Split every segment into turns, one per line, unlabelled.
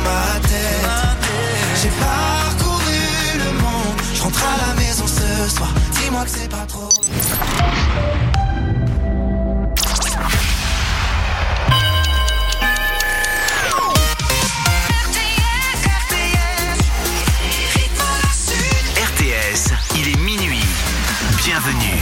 ma tête. J'ai parcouru le monde, je rentre à la maison ce soir. Dis-moi que c'est pas trop.
RTS, il est minuit. Bienvenue.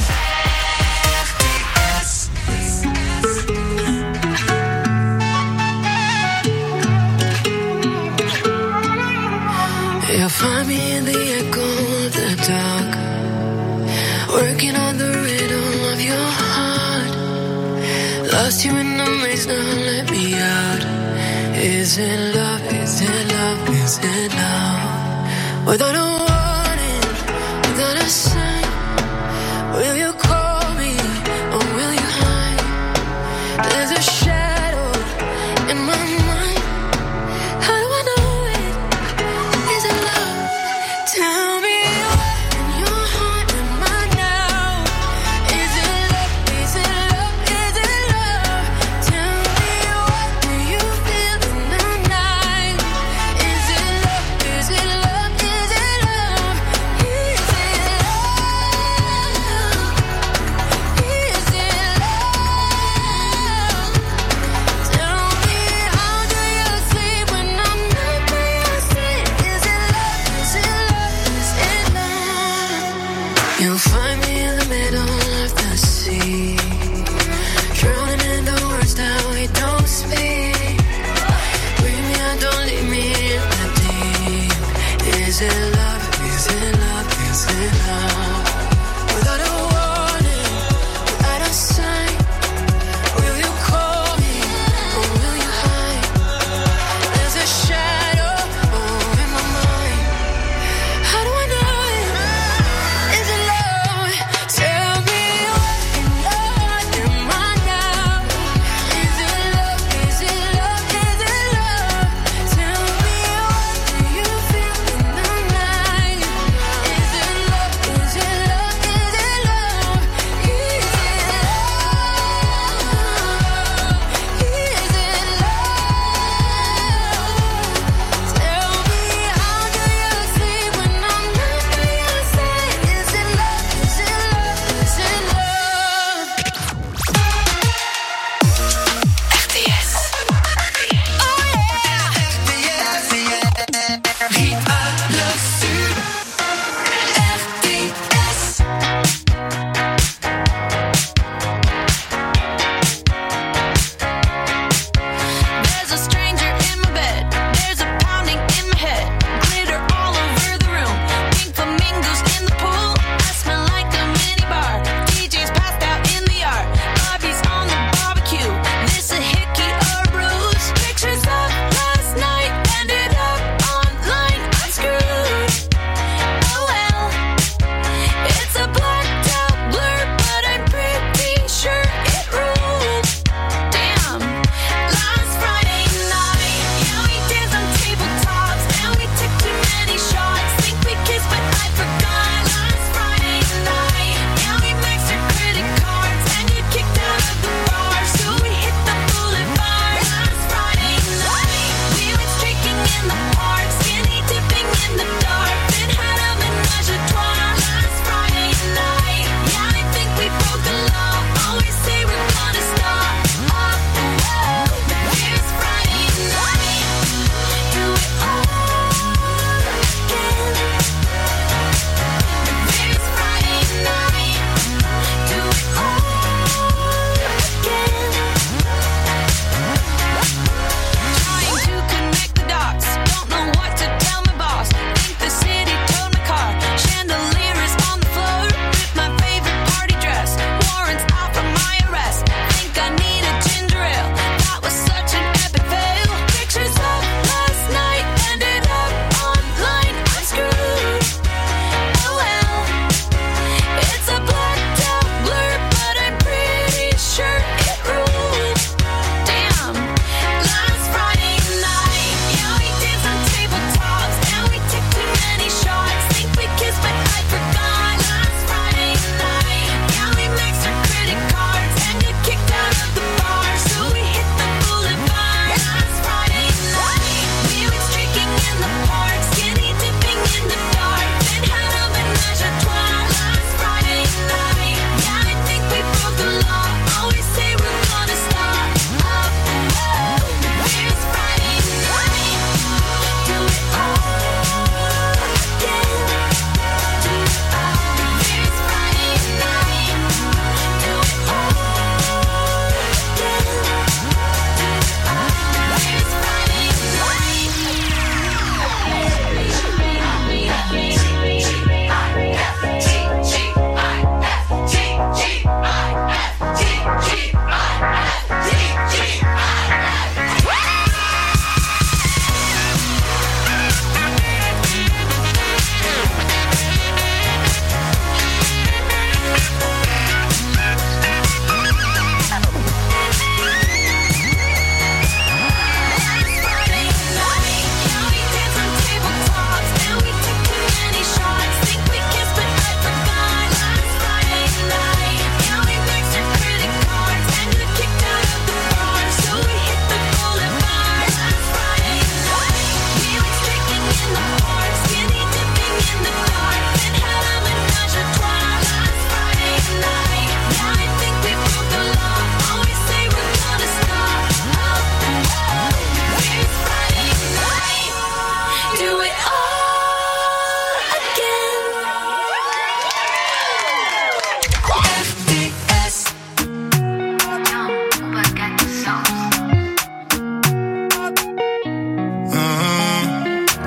You'll find me in the echo of the dark, working on the rhythm of your heart. Lost you in the maze, now let me out. Is it love? Is it love? Is it love? Without a warning, without a sign, will you call me or will you hide? There's a shadow in my mind. How do I know it? Is it love? Tell me what in your heart am I now? Is it love? Is it love? Is it love? Tell me what do you feel in the night? Is it love? Is it love? Is it love?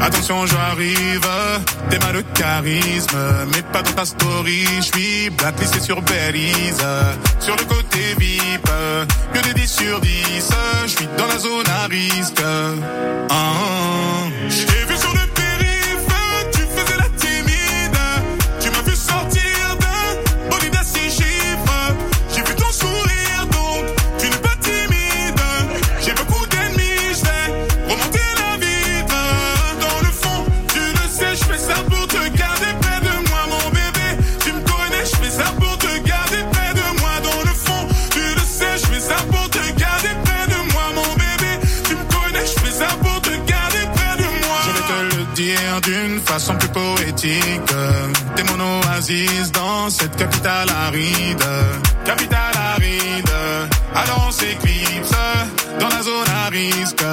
Attention, j'arrive, t'es mal de charisme, mais pas dans ta story. J'suis blacklisté sur Belize, sur le côté VIP, que des 10 sur 10. J'suis dans la zone à risque. J'ai vu sur le périph', tu faisais la timide. Tu m'as vu sortir d'un bolide à 6 chiffres. J'ai vu ton sourire, donc tu n'es pas timide. J'ai beaucoup d'ennemis, j'vais remonter la vitre. Dans le fond, tu le sais, j'fais ça pour te garder près de moi, mon bébé. Tu me connais, j'fais ça pour te garder près de moi. Dans le fond, tu le sais, j'fais ça pour te garder près de moi, mon bébé. Tu me connais, j'fais ça pour te garder près de moi. Je vais te le dire d'une façon plus poétique. T'es mon oasis dans cette capitale aride. Capitale aride. Alors on s'éclipse dans la zone à risque.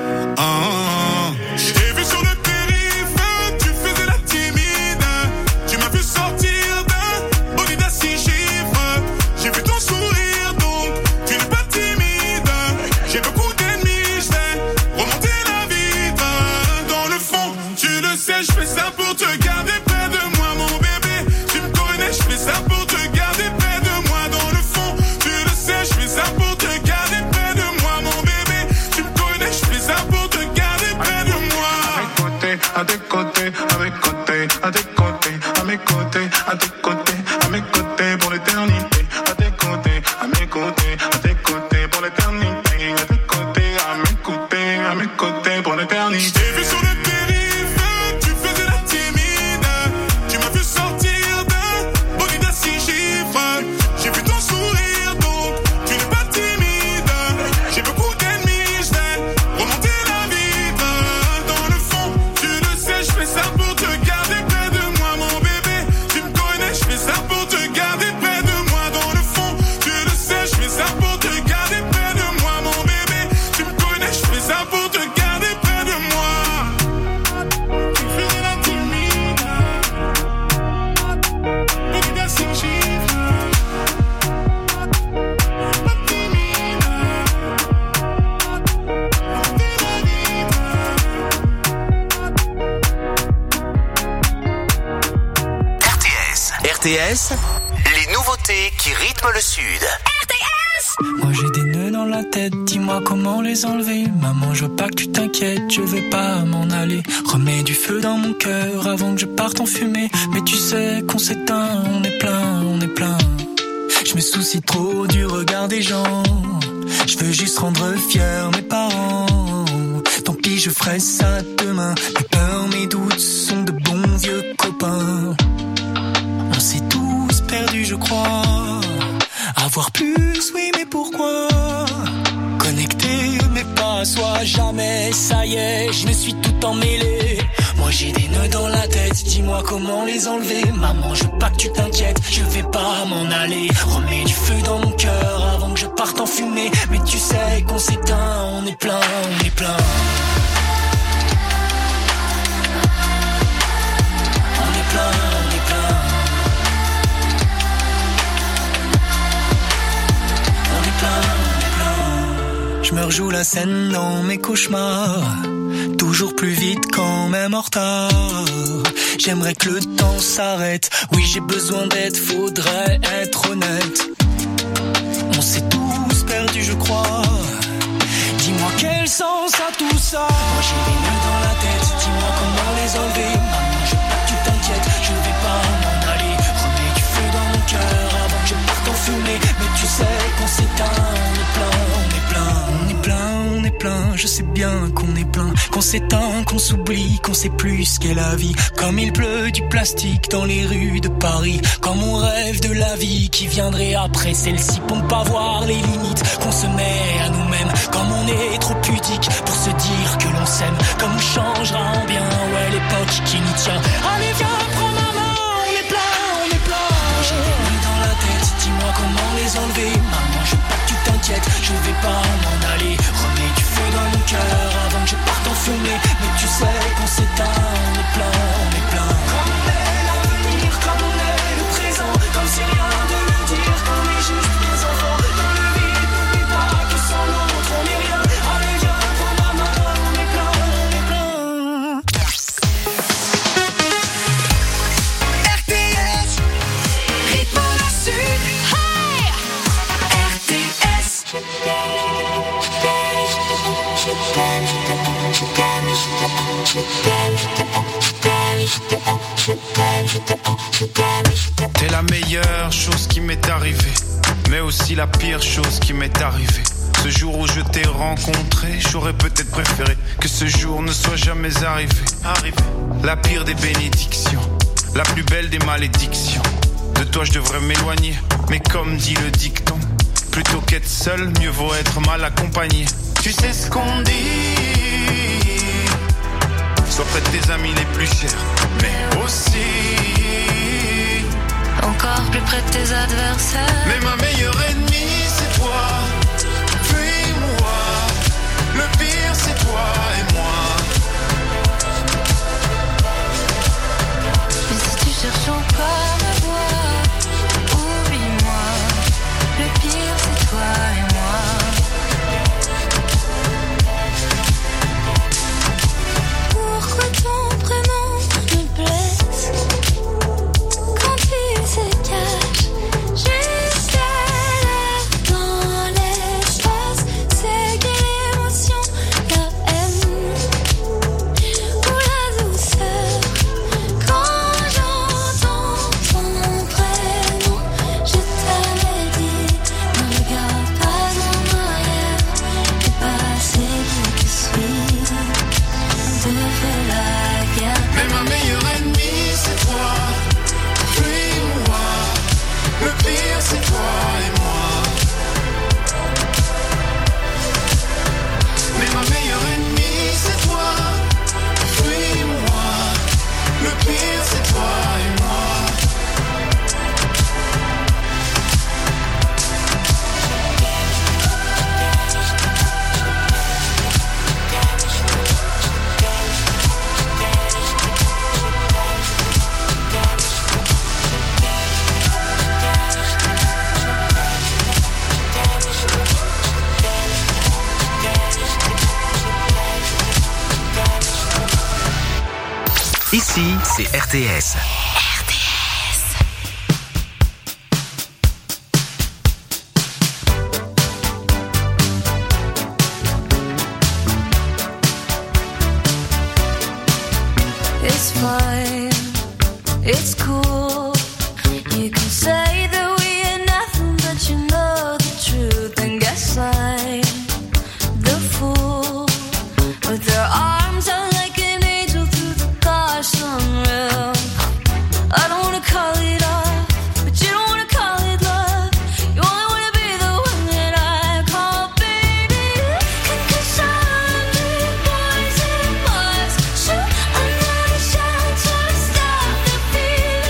J'ai vu sur le périph', tu faisais la timide. Tu m'as vu sortir d'un bolide à 6 chiffres. J'ai vu ton sourire, donc tu n'es pas timide. J'ai beaucoup d'ennemis, j'vais remonter la vitre. Dans le fond, tu le sais, j'fais ça pour te garder près de moi, mon bébé. Tu me connais, j'fais ça pour te garder près de moi. Dans le fond, tu le sais, j'fais ça pour te garder près de moi, mon bébé. Tu me connais, j'fais ça pour te garder près de moi.
À tes côtés, à mes côtés, à tes côtés, à mes côtés, à tes côtés, à mes côtés pour l'éternité. À tes côtés, à mes côtés, à tes côtés pour l'éternité. À tes côtés, à mes côtés pour l'éternité.
J'ai vu sur le périph', tu faisais la timide. Tu m'as vu sortir d'un bolide à 6 chiffres. J'ai vu ton sourire, donc tu n'es pas timide. J'ai beaucoup d'ennemis, j'vais remonter la vitre. Dans le fond, tu le sais, j'fais ça pour te garder près de moi, mon bébé. Tu me connais, j'fais ça pour te garder près de moi. Dans le fond, tu le sais, j'fais ça pour te garder près de moi, mon bébé. Tu me connais, j'fais ça pour te garder près de moi. Tu faisais la timide. Bolide à 6 chiffres. Pas timide. Remonter la vitre.
RTS, les nouveautés qui rythment le Sud.
Moi j'ai des nœuds dans la tête, dis-moi comment les enlever. Maman, je veux pas que tu t'inquiètes, je vais pas m'en aller. Remets du feu dans mon cœur avant que je parte en fumée. Mais tu sais qu'on s'éteint, on est plein, on est plein. Je me soucie trop du regard des gens. Je veux juste rendre fiers mes parents. Tant pis, je ferai ça demain. Mes peurs, mes doutes sont de bons vieux copains. On s'est tous perdus, je crois. Avoir plus, oui, mais pourquoi? Connecté, mais pas à soi, jamais, ça y est, je me suis tout emmêlé. Moi j'ai des nœuds dans la tête, dis-moi comment les enlever. Maman, je veux pas que tu t'inquiètes, je vais pas m'en aller. Remets du feu dans mon cœur avant que je parte en fumée. Mais tu sais qu'on s'éteint, on est plein, on est plein. On est plein, on est plein. Je me rejoue la scène dans mes cauchemars. Toujours plus vite quand même en retard. J'aimerais que le temps s'arrête. Oui, j'ai besoin d'aide, faudrait être honnête. On s'est tous perdus, je crois. Dis-moi quel sens a tout ça. Moi j'ai des nœuds dans la tête, dis-moi comment les enlever. Maman, je veux pas que tu t'inquiètes, je vais pas m'en aller. Remets du feu dans mon cœur avant que je parte en fumée. Mais tu sais qu'on s'éteint, on est plein, on est plein. On est plein, on est plein, je sais bien qu'on est plein. Qu'on s'éteint, qu'on s'oublie, qu'on sait plus ce qu'est la vie. Comme il pleut du plastique dans les rues de Paris. Comme on rêve de la vie qui viendrait après celle-ci. Pour ne pas voir les limites qu'on se met à nous-mêmes. Comme on est trop pudique pour se dire que l'on s'aime. Comme on changera en bien, ouais, l'époque qui nous tient. Allez viens, prends ma main, on est plein, on est plein. J'ai des nœuds dans la tête, dis-moi comment les enlever. Maman, je veux pas que tu t'inquiètes, je vais pas m'en aller. Remets du feu dans mon cœur avant que je parte en fumée. Mais tu sais qu'on s'éteint, on est plein, on est plein. Comme on est l'avenir, comme on est le présent. Comme si rien de le dire, qu'on est juste des enfants. Dans le vide, n'oublie pas que sans l'autre on est rien. Allez viens, prends ma main, on est plein, on est plein.
T'es la meilleure chose qui m'est arrivée, mais aussi la pire chose qui m'est arrivée. Ce jour où je t'ai rencontré, j'aurais peut-être préféré que ce jour ne soit jamais arrivé. La pire des bénédictions, la plus belle des malédictions. De toi je devrais m'éloigner, mais comme dit le dicton, plutôt qu'être seul, mieux vaut être mal accompagné. Tu sais ce qu'on dit, sois près de tes amis les plus chers, mais aussi
encore plus près de tes adversaires.
Mais ma meilleure ennemie c'est toi, puis moi. Le pire c'est toi et moi.
Mais si tu cherches encore à voir, oublie-moi. Le pire c'est toi et moi. Pourquoi ton prénom me blesse quand il se cache juste là dans l'espace? C'est quelle émotion, la haine ou la douceur? Quand j'entends ton prénom, je t'avais dit, ne regarde pas en arrière. Le passé qui suit de la guerre.
Mais ma meilleure ennemie c'est toi, puis moi. Le pire c'est toi et moi. Mais ma meilleure ennemie c'est toi, puis moi. Le pire c'est toi et moi.
Ici, c'est RTS.
It's fine, it's cool. You can say that we are nothing, but you know the truth. And guess I'm the fool. With their arms out like an angel through the car sunroof. I don't wanna call it off, but you don't wanna call it love. You only wanna be the one that I call baby. Concussion, boys and boys. Shoot another shot to stop the feeling.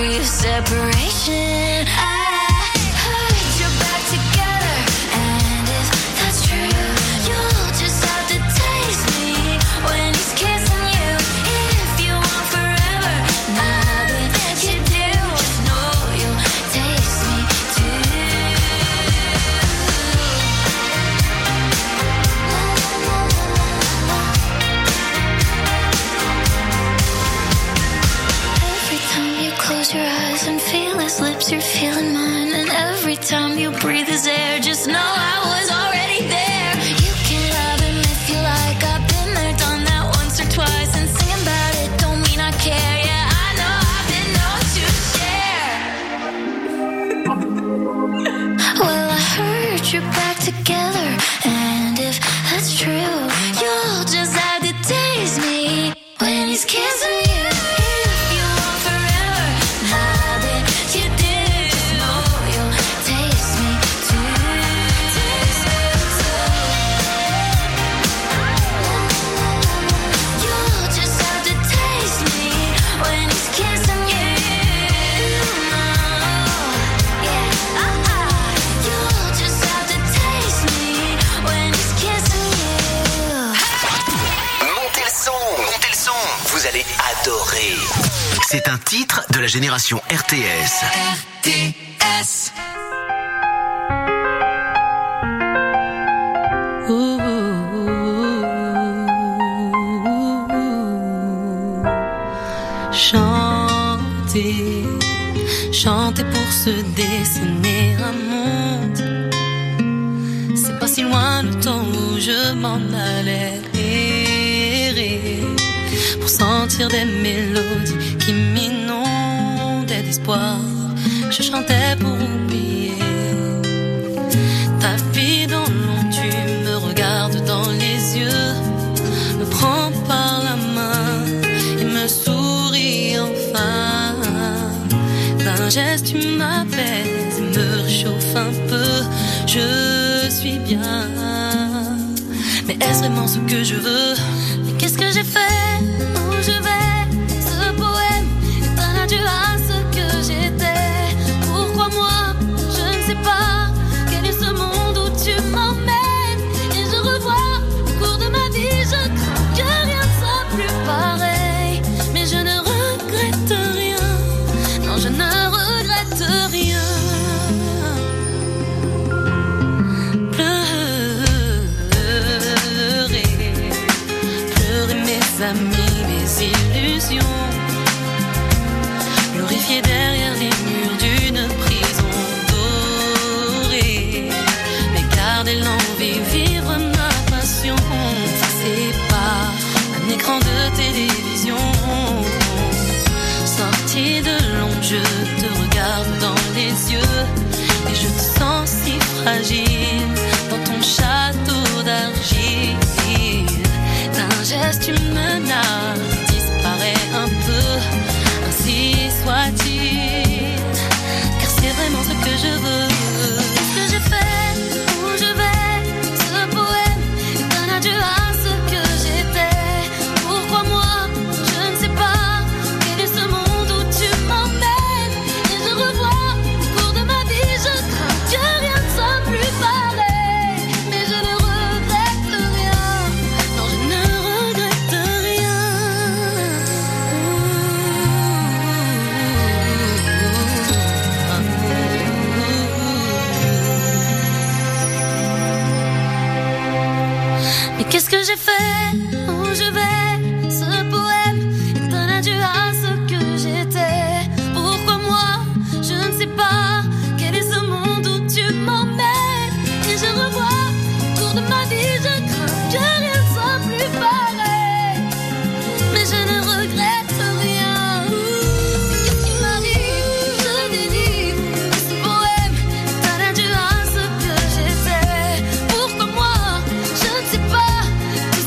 story of separation. I heard you're back together, and if that's true, you'll just have to taste me when he's kissing you. If you want forever, now that you do, just know you'll taste me too. Every time you close your eyes and feel his lips, you're feeling mine. And every time you breathe his air, just know I was already there. You can love him if you like. I've been there, done that once or twice. And singing about it don't mean I care. Yeah, I know I've been known to share. Well, I heard you're back together, and if that's true, you'll just have to taste me when he's kissing you. If you want forever, now that you do, just know you'll taste me too. Taste me too. You'll just have to taste me when he's kissing you. Yeah, you'll just have to taste me when he's kissing you.
Montez le son, vous allez adorer. C'est un titre de la génération RTS.
RTS.
Chanter, chanter pour se dessiner un monde. C'est pas si loin le temps où je m'en allais errer pour sentir des mélodies qui m'inondaient d'espoir. Je chantais pour oublier ta vie dans l'ombre. Tu me regardes dans les yeux, me prends par la main et me souris enfin. D'un geste tu m'apaises et me réchauffe un peu. Je suis bien, mais est-ce vraiment ce que je veux? Mais qu'est-ce que j'ai fait? Où je vais? Ce poème est un adieu à ce que j'étais. Pourquoi moi? Je ne sais pas. Quel est ce monde où tu m'emmènes? Et je revois au cours de ma vie, je crains que rien ne soit plus pareil. Mais je ne regrette rien. Non, je ne regrette rien. Pleurer mes amis, mes illusions, glorifier derrière les murs d'une prison dorée, mais garder l'envie, vivre ma passion. C'est pas un écran de télévision. Sorti de l'ombre, je te regarde dans les yeux et je te sens si fragile dans ton château d'argile. D'un geste tu menaces, disparaît un peu, ainsi soit-il, car c'est vraiment ce que je veux. Qu'est-ce que j'ai fait? Où je vais? Ce poème est un adieu à ce que j'étais. Pourquoi moi? Je ne sais pas. Quel est ce monde où tu m'emmènes? Et je revois au cours de ma vie, je crains que rien ne soit plus pareil. Mais je ne regrette rien. Non, je ne regrette rien. Mais qu'est-ce que j'ai fait? Où je vais? Ce poème est un adieu à ce que j'étais. Pourquoi moi? Je ne sais pas. Quel est ce monde où tu m'emmènes? Et je revois au cours de ma vie, je crains que rien ne soit plus pareil. Mais je ne regrette rien. Qu'est-ce qui m'arrive? Je dérive. Ce poème est un adieu à ce que j'étais. Pourquoi moi? Je ne sais pas. Tout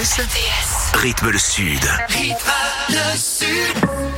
RTS, rythme le Sud.
Rythme le Sud.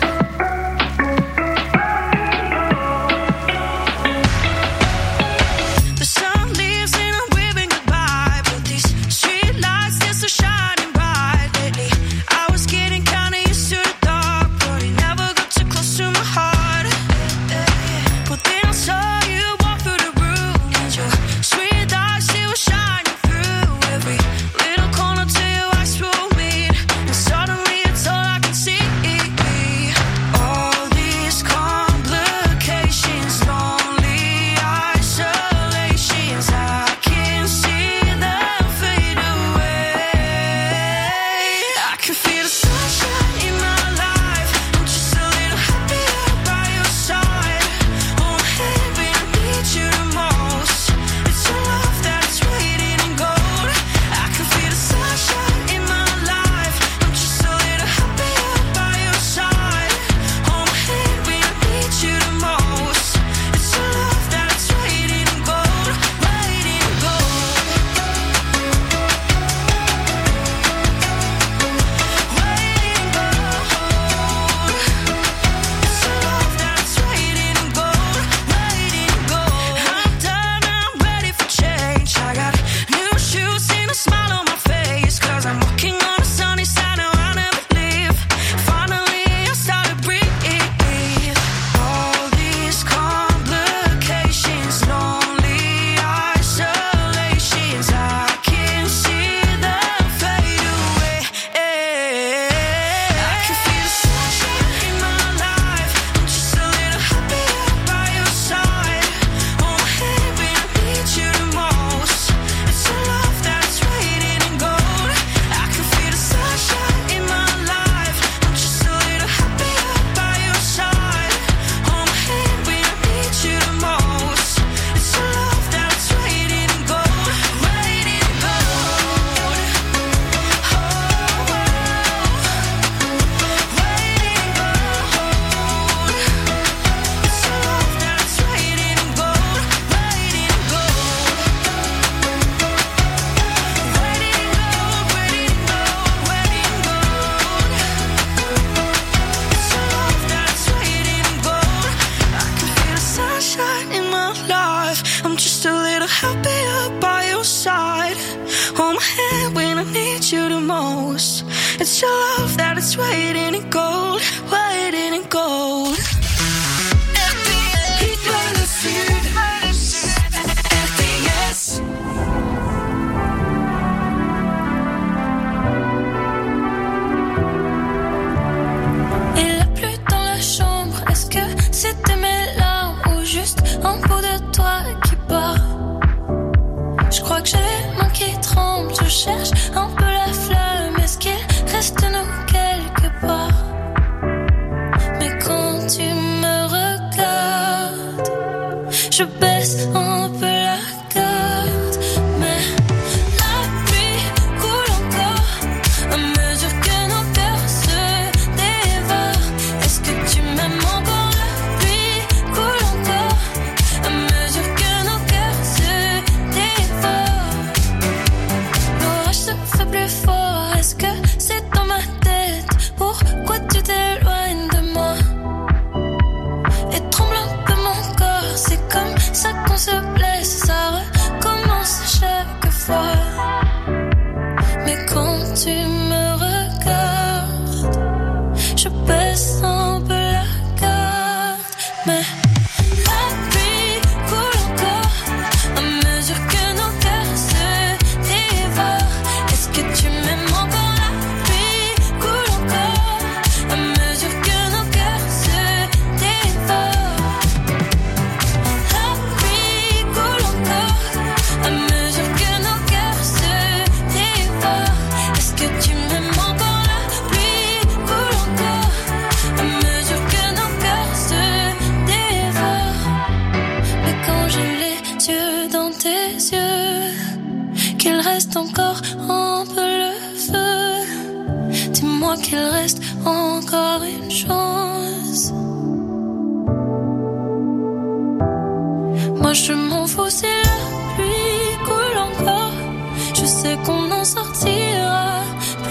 Je m'en fous si la pluie coule encore. Je sais qu'on en sortira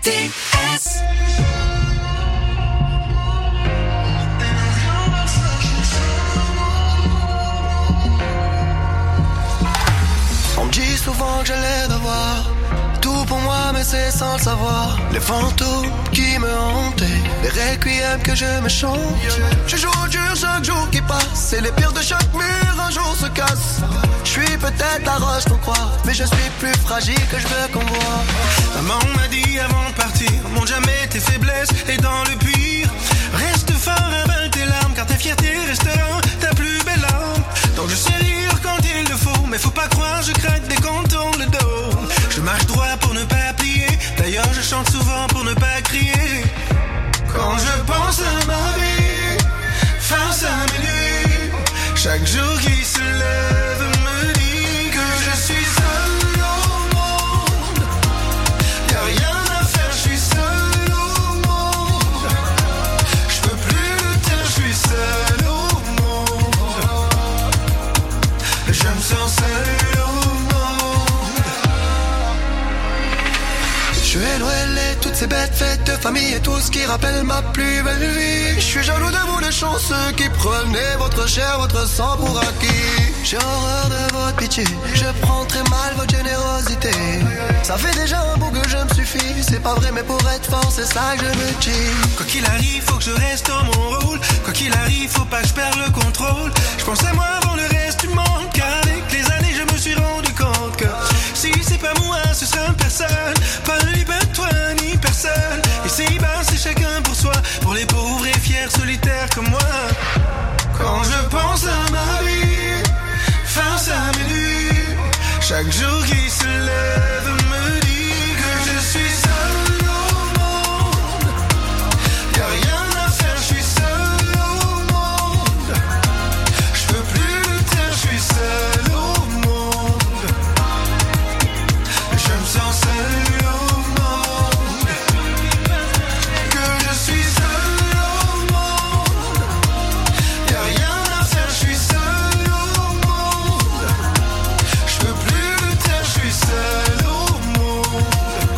RTS. On me dit souvent que j'ai l'air d'avoir tout pour moi, mais c'est sans le savoir. Les fantômes qui me hantaient, les requiems que je me chante. Je joue au dur chaque jour qui passe, et les pires de chaque mur un jour se cassent. Je suis peut-être la roche qu'on croit, mais je suis plus fragile que je veux qu'on voit.
Maman m'a dit avant de partir, montre jamais tes faiblesses, et dans le pire, reste fort, avale tes larmes, car ta fierté restera ta plus belle arme. Donc je sais rire quand il le faut, mais faut pas croire, je craque dès qu'on tourne le dos. Je marche droit pour ne pas plier, d'ailleurs je chante souvent pour ne pas crier. Quand je pense à ma vie, face à mes nuits, chaque jour qui se lève me dit que je suis seul au monde. Y'a rien à faire, je suis seul au monde. Je peux plus lutter, je suis seul au monde. Je me sens seul au monde. Je vais noëler toutes ces bêtes fêtes de famille et tout ce qui rappelle ma plus belle vie. Je suis jaloux de vous les chanceux qui prenez votre chair, votre sang pour acquis. J'ai horreur de votre pitié, je prends très mal votre générosité. Ça fait déjà un bout que je me suffis, c'est pas vrai mais pour être fort c'est ça que je me dis. Quoi qu'il arrive faut que je reste dans mon rôle, quoi qu'il arrive faut pas que je perde le contrôle. Je pense à moi avant le reste du monde, car avec les années je me suis rendu compte que si c'est pas moi ce sera personne, pas lui, pas toi ni personne. Ici bas c'est chacun pour soi, pour les pauvres et fiers solitaires comme moi. Quand je pense à ma vie, face à mes nuits, chaque jour qui se lève me dit que je suis seul au monde. Y'a rien à faire, je suis seul au monde. Je peux plus lutter, je suis seul au monde. Je me sens seul au monde. Que je suis seul au monde. Y'a rien à faire, je suis seul au monde. Je peux plus lutter, je suis seul au monde.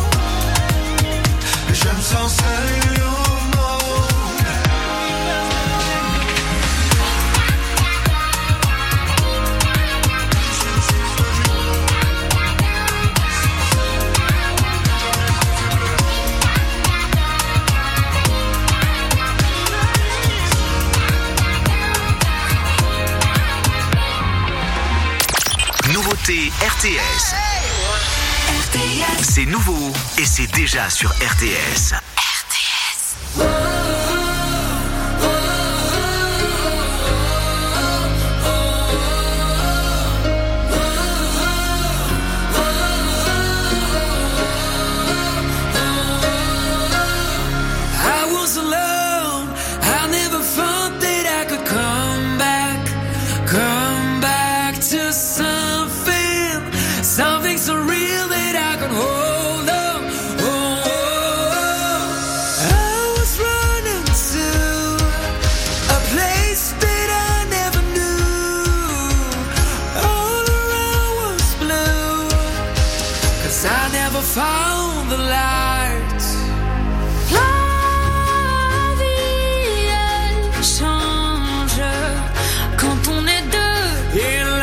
Je me sens seul au monde.
Nouveauté RTS. C'est nouveau et c'est déjà sur RTS.
I was alone. I never thought that I could come back to something so real that I could hold on. I was running to a place that I never knew. All around was blue, 'cause I never found the light.
La vie, elle change quand on est deux.
Et la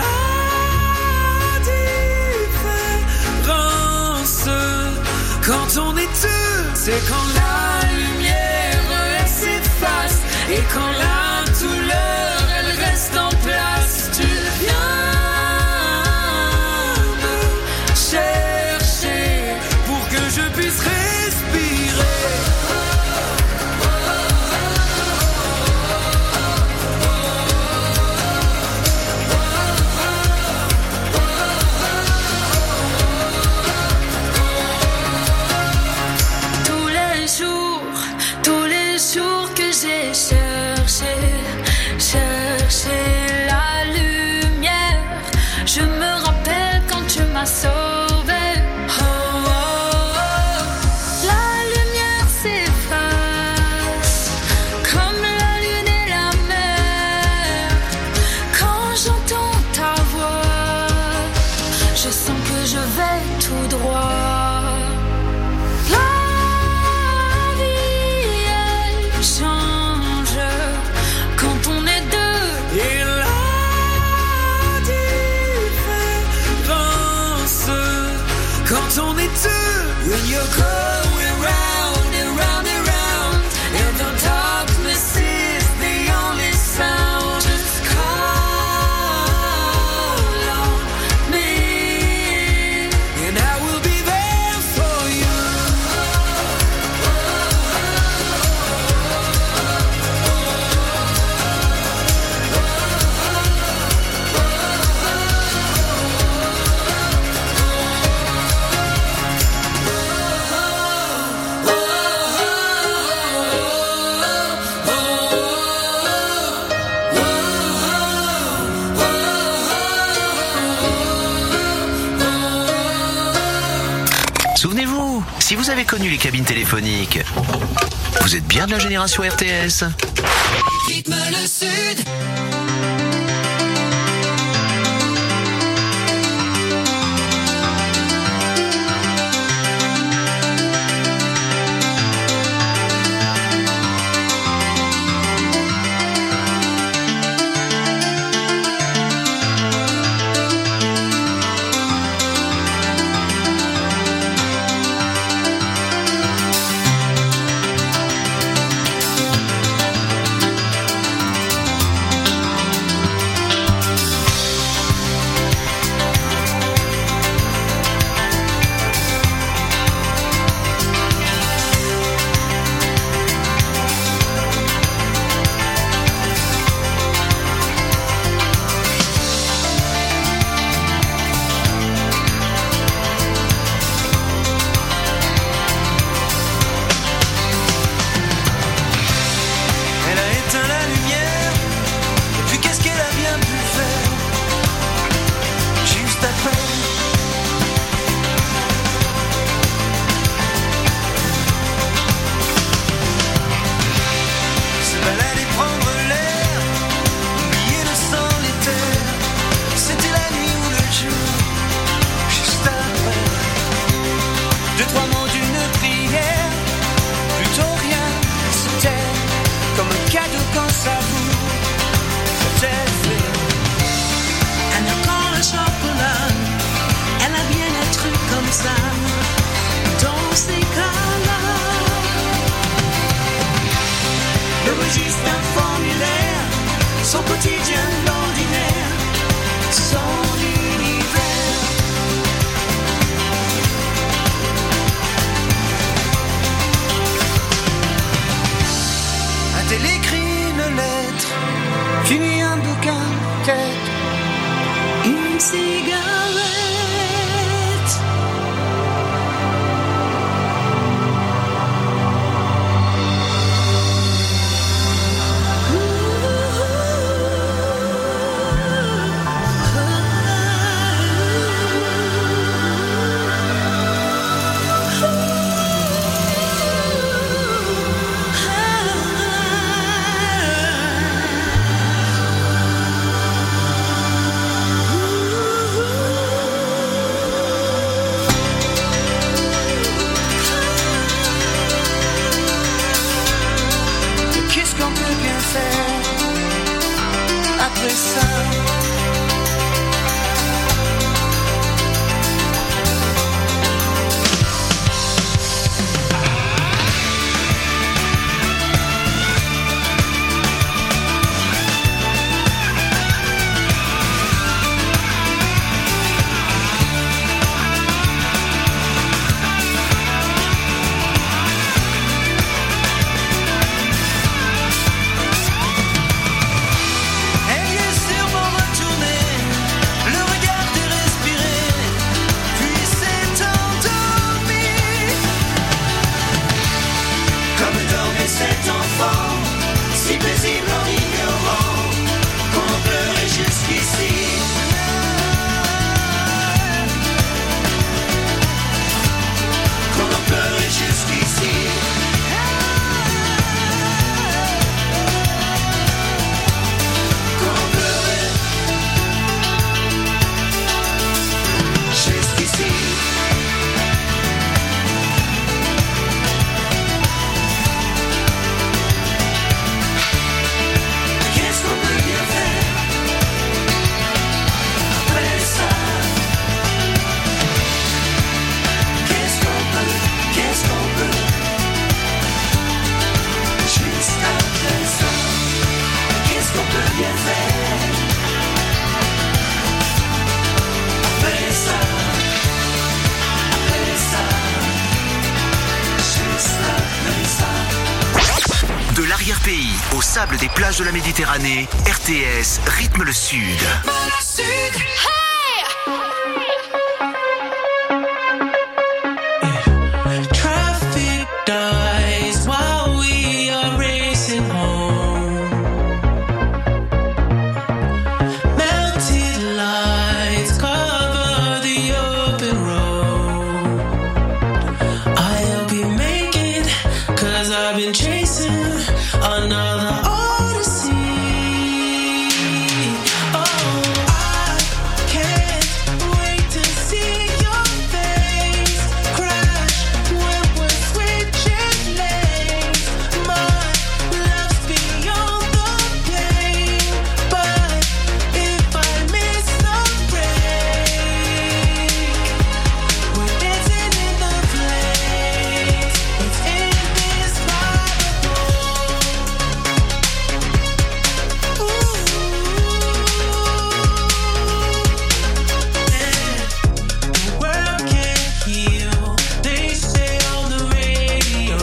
différence quand on est deux, c'est quand la lumière elle s'efface et quand la douleur elle reste en place. Tu viens me chercher pour que je puisse respirer.
Tous les jours que j'ai cherché
Si vous avez connu les cabines téléphoniques, vous êtes bien de la génération RTS.
Rythme le Sud.
l'arrière-pays, au sable des plages de la Méditerranée, RTS rythme le Sud.
I
I've been chasing another odyssey. Oh, I can't wait to see your face crash when we're switching lanes. My love's beyond the pain, but if I miss the break, we're dancing in the flames. It's indescribable. Ooh. The world can't heal, they say on the radio.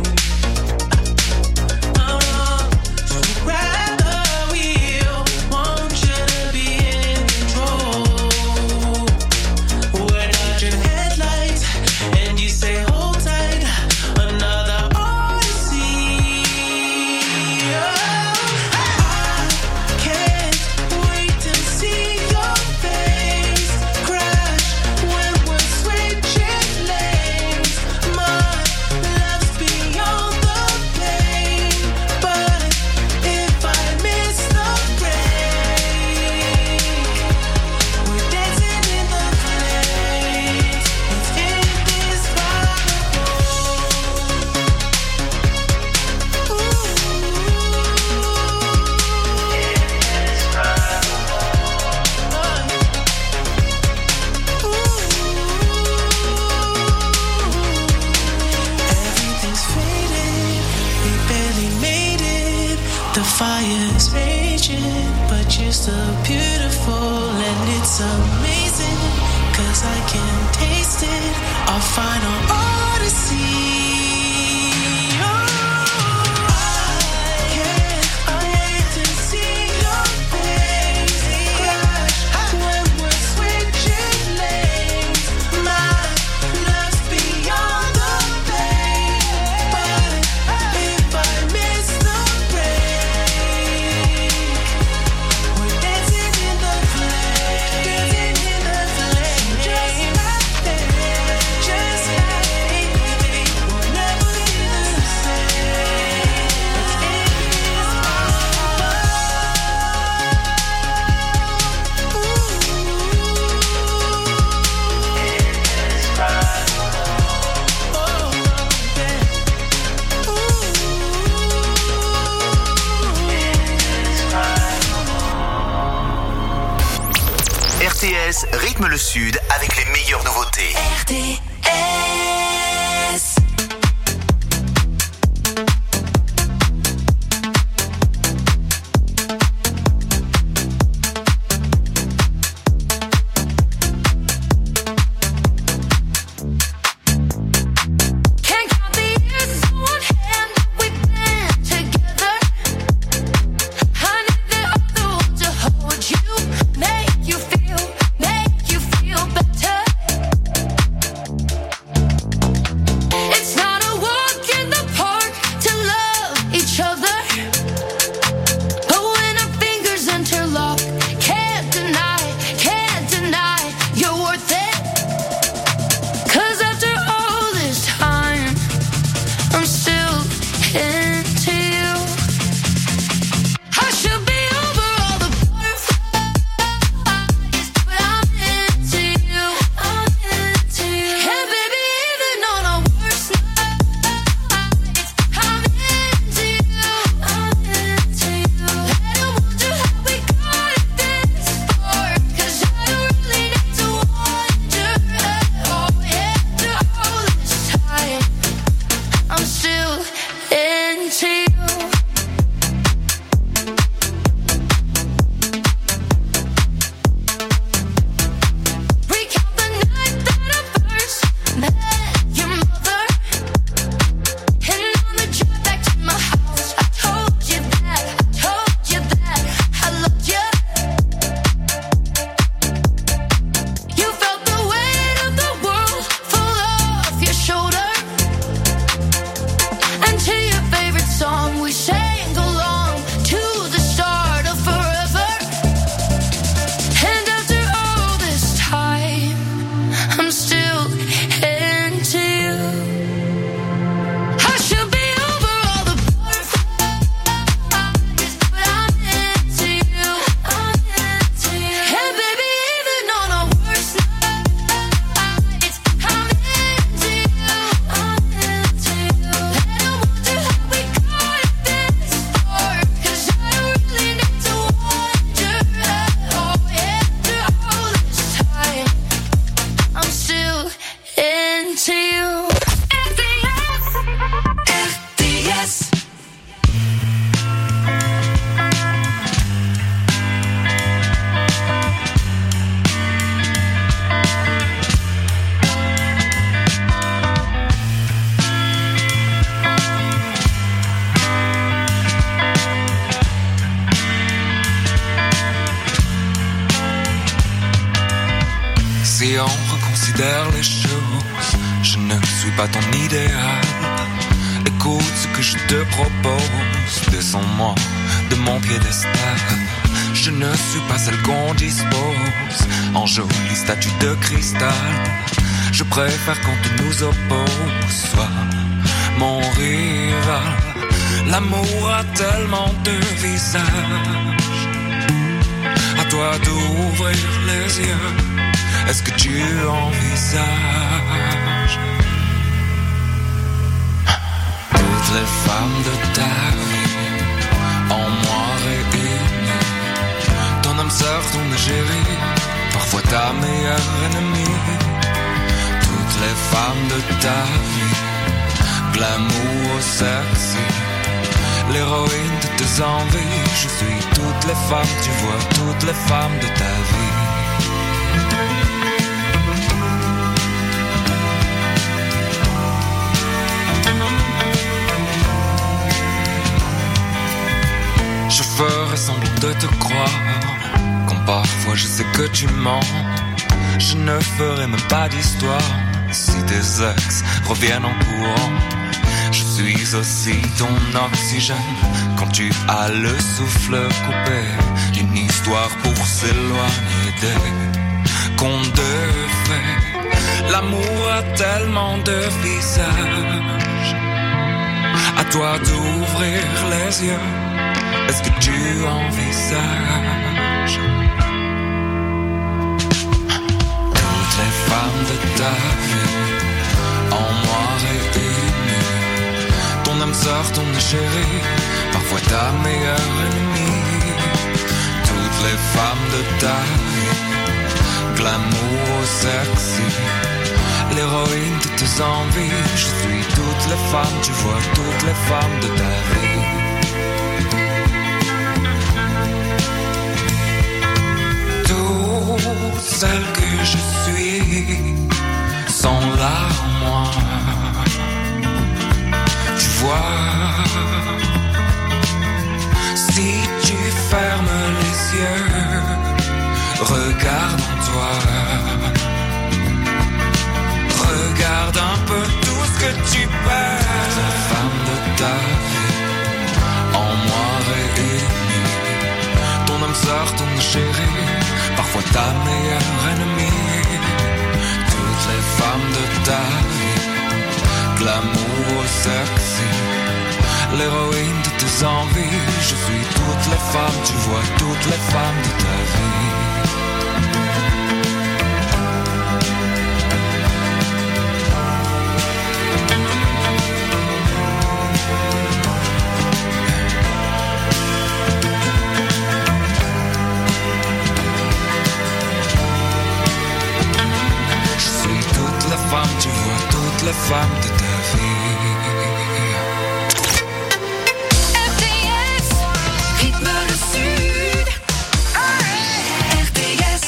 So grab the wheel, want you to be in control. We're dodging headlights, and you say hold tight, another odyssey. I can't wait to see your face crash when we're switching lanes. My love's beyond the pain, but if I miss the break, we're dancing in the flames. It's indescribable. Everything's faded, we barely made it. The fire's raging, but you're still beautiful, and it's amazing, 'cause I can taste it, our final odyssey. Oh, I can't wait to see your face crash when we're switching lanes. My love's beyond the pain, but if I miss the break, we're dancing in the flames. Dancing in the flames. Just like that, just like baby, we'll never be the same. It's indescribable.
RTS rythme le Sud avec les meilleures nouveautés.
RTS. Can't count the years on one hand that we've been together. I need the other one to hold you, make you feel better. It's not a walk in the park to love each other, but when our fingers interlock, can't deny you're worth it. 'Cause after all this time, I'm still into you. I should be over all the butterflies, but I'm into you. And baby, even on our worst nights, I'm into you. And I wonder how we got it this far, 'cause I don't really need to wonder at all. After all this time, I'm still into you. Recount the night that I first met your mother, and on the drive back to my house, I told you that I loved you. You felt the weight of the world fall off your shoulder, and to your favorite song
considère les choses. Je ne suis pas ton idéal. Écoute ce que je te propose. Descends-moi de mon piédestal. Je ne suis pas celle qu'on dispose en jolie statue de cristal. Je préfère quand tu nous opposes. Sois mon rival. L'amour a tellement de visages. À toi d'ouvrir les yeux. Est-ce que tu envisages toutes les femmes de ta vie en moi réunies? Ton âme sœur, ton égérie, parfois ta meilleure ennemie. Toutes les femmes de ta vie, glamour sexy, l'héroïne de tes envies. Je suis toutes les femmes, tu vois, toutes les femmes de ta vie. Je ferai semblant de te croire, quand parfois je sais que tu mens. Je ne ferai même pas d'histoire, si tes ex reviennent en courant. Je suis aussi ton oxygène, quand tu as le souffle coupé. Une histoire pour s'éloigner des contes de fées. L'amour a tellement de visages. À toi d'ouvrir les yeux. Est-ce que tu envisages toutes les femmes de ta vie en moi réunies? Ton âme sœur, ton égérie, parfois ta meilleure ennemie. Toutes les femmes de ta vie, glamour sexy, l'héroïne de tes envies. Je suis toutes les femmes, tu vois, toutes les femmes de ta vie. Celles que je suis sont là en moi. Tu vois, si tu fermes les yeux, regarde en toi. Regarde un peu tout ce que tu perds. La femme de ta vie, en moi réunie. Ton âme sœur, ton chéri, parfois ta meilleure ennemie. Toutes les femmes de ta vie, glamour sexy, l'héroïne de tes envies. Je suis toutes les femmes, tu vois, toutes les femmes de ta vie. Tu vois toutes les femmes de ta vie.
RTS, rythme le sud. RTS.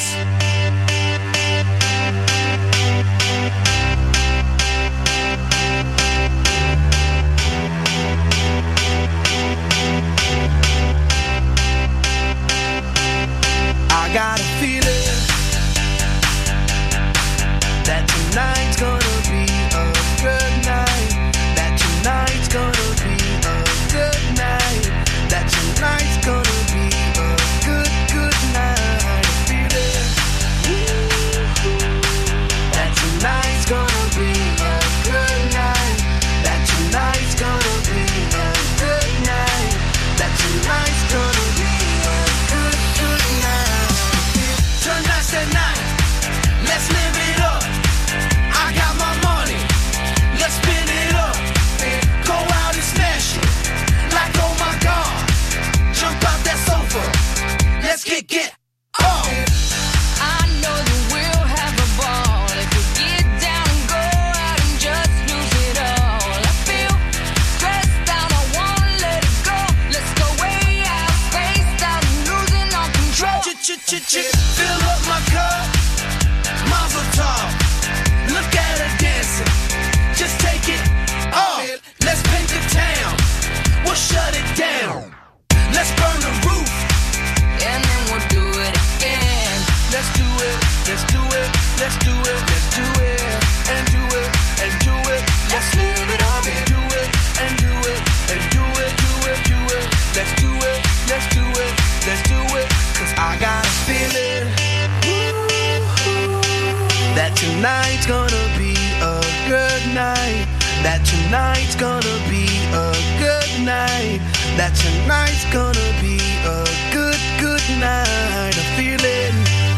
I got a feeling that tonight's gonna be a good night. That tonight's gonna be a good night. That tonight's gonna be a good night. I feel it. That tonight's gonna be a good night. That tonight's gonna be a good night. That tonight's gonna be a good night. Tonight's the night. Let's live it up. I got my money, let's spin it up. Go out and smash it, like oh my god. Jump out that sofa, let's get up.
I know that we'll have a ball if we get down and go out and just lose it all. I feel stressed out, I wanna let it go. Let's go way out, spaced out, and losing all control.
Fill up my cup, Mazel tov. Look at her dancing, just take it off. Let's paint the town, we'll shut it down. Let's burn the roof,
And then we'll do it again.
let's do it, let's do it, let's do it, let's do it. that tonight's gonna be a good night. That tonight's gonna be a good, good night. I feel it.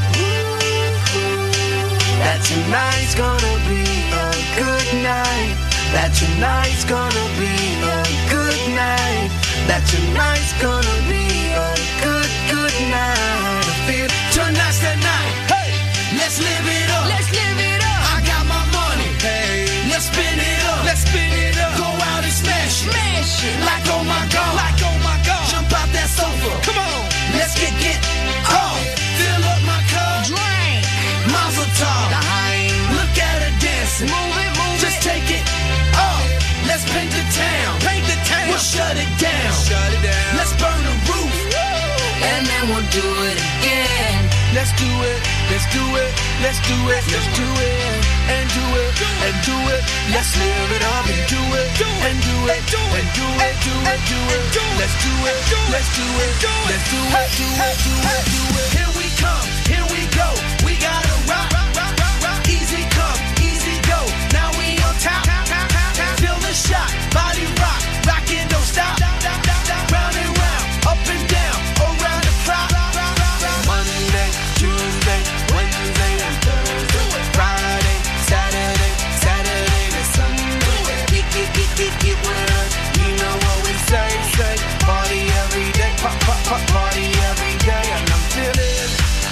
That tonight's gonna be a good night. That tonight's gonna be a good night. That tonight's gonna be a good, good night. I feel tonight's the night. Hey, let's live it up. Let's live it up. I got my money. Hey, let's spin it up. Let's spin it up. Go out and smash it. Smash it. Like oh my god. Like oh my god. Jump out that sofa. Come on. Let's get off. Fill up my cup. Drink. Mazel tov. Look at her dancing. Move it, move just it. Just take it off. Let's paint the town. Paint the town. We'll shut it down. Shut it down. Let's burn the roof. Woo. And then we'll do it again. Let's do it. Let's do it. Let's do it. Let's do it. And do it. And do it. Let's live it up and do it. And do it. And do it. Do it. Do it. Let's do it. Let's do it. Let's do it. Do it. Do it. Do it. Here we come. Here we go. We gotta rock. Easy come. Easy go. Now we on top. Feel the shot. Body rock. Rockin', don't stop. Round and round. Up and down. Around the clock. Monday, Tuesday, Wednesday, and Thursday. Friday, Saturday, Saturday to Sunday. Get with us. You know what we say. Party every day. Party every day. And I'm feeling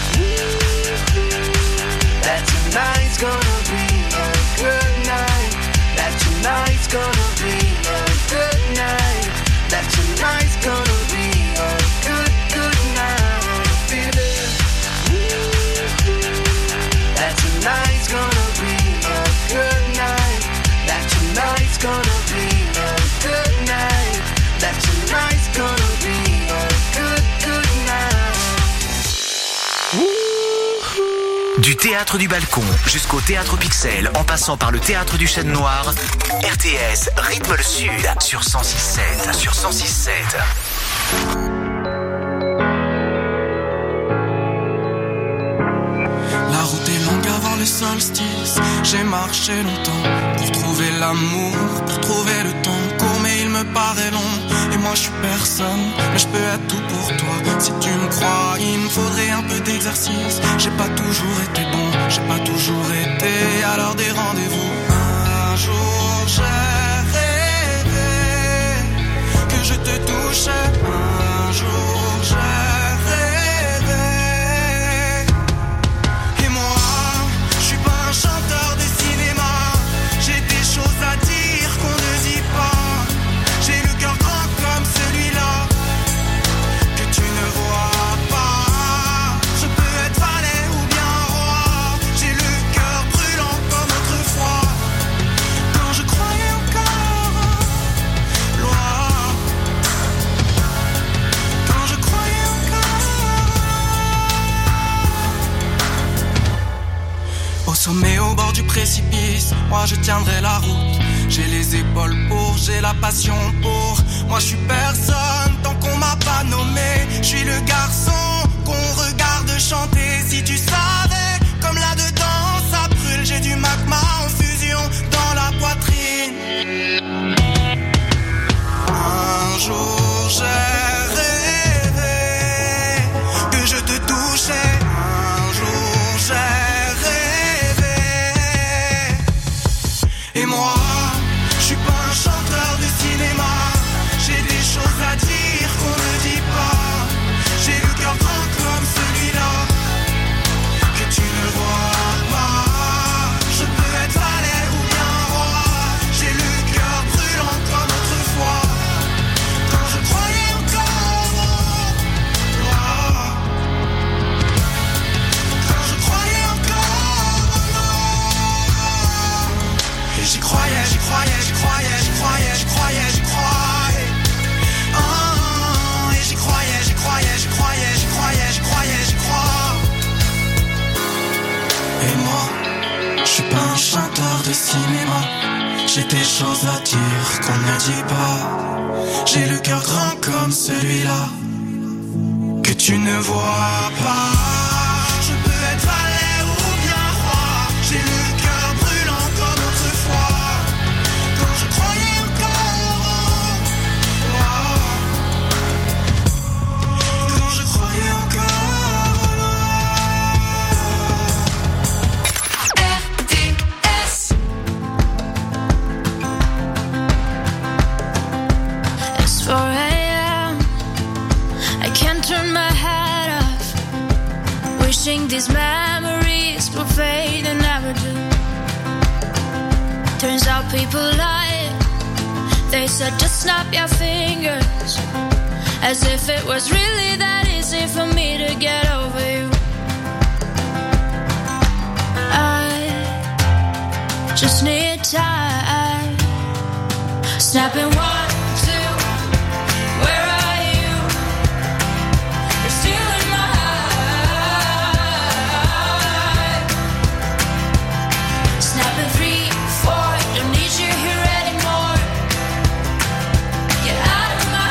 that tonight's gonna be a good night. That tonight's gonna be a good night. That tonight's gonna be a good, good night. I feel it. That tonight's gonna be a good night. That tonight's gonna be a good night. That tonight's gonna be a good, good night.
Du théâtre du balcon jusqu'au théâtre Pixel, en passant par le théâtre du Chêne Noir, RTS rythme le sud sur 106.7. Sur 106.7.
La route est longue avant le solstice. J'ai marché longtemps pour trouver l'amour, pour trouver le temps court, mais il me paraît long. Et moi je suis personne, mais je peux être tout pour toi. Si tu me crois, il me faudrait un peu d'exercice. J'ai pas toujours été bon, j'ai pas toujours été à l'heure des rendez-vous. Un jour j'ai rêvé que je te touchais. Un jour j'ai rêvé. Et moi, je suis pas un chanteur de cinéma. J'ai des choses à dire qu'on ne dit pas. J'ai le cœur grand comme celui-là que tu ne vois pas. Je peux être valet ou bien roi. J'ai le cœur brûlant comme autrefois. Quand je croyais encore loin. Quand je croyais encore. Au sommet, au bord du précipice, moi je tiendrai la route. J'ai les épaules pour, j'ai la passion pour. Moi je suis personne tant qu'on m'a pas nommé. Je suis le garçon qu'on regarde chanter. Si tu savais comme là-dedans ça brûle. J'ai du magma en fusion dans la poitrine. Un jour j'ai rêvé que je te touchais. Un jour j'ai rêvé. Et moi je suis pas un chanteur de cinéma. J'ai des choses à dire qu'on ne dit pas. J'ai le cœur grand comme celui-là que tu ne vois pas. Je peux être valet ou bien roi. J'ai le cœur brûlant comme autrefois. Quand je croyais encore loin. Quand je croyais encore loin. Et j'y croyais, j'y croyais, j'y croyais, j'y croyais, j'y croyais, j'y croyais. Oh, et j'y croyais, j'y croyais, j'y croyais, j'y croyais, j'y croyais, j'y crois. Et moi, je suis pas un chanteur de cinéma. J'ai des choses à dire qu'on ne dit pas. J'ai le cœur grand comme celui-là que tu ne vois pas. Je peux être valet ou bien roi. J'ai le cœur brûlant comme autrefois. Quand je
Wishing these memories will fade and never do. Turns out people lie. They said just snap your fingers, as if it was really that easy for me to get over you. I just need time. Snapping 1, 2, where are you? You're still in my heart. Snapping 3, 4, don't need you here anymore. Get out of my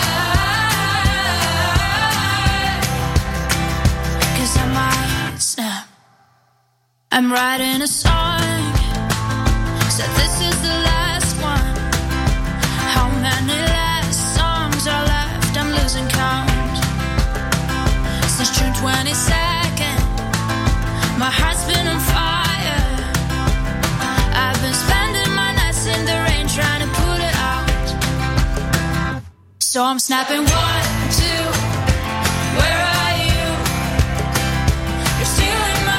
heart, 'cause I might snap. I'm writing a song, said this is the last one. How many last songs are left? I'm losing count. Since June 22nd, my heart's been on fire. I've been spending my nights in the rain trying to put it out. So I'm snapping 1, 2, where are you? You're still in my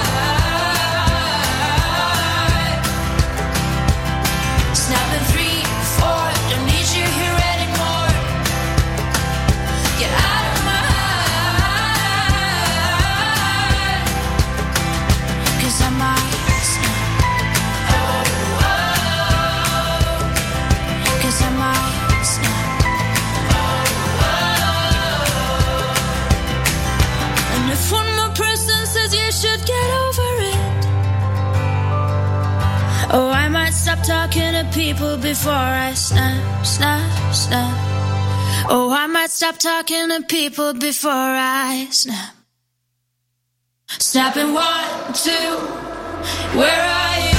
heart. Snapping 3, 4, don't need you here anymore. Get out of my heart, 'cause I might snap. Oh, 'cause I might snap. And if one more person says you should get over it, oh, I might stop talking to people before I snap, snap, snap. Oh, I might stop talking to people before I snap. Snapping 1, 2, where are you?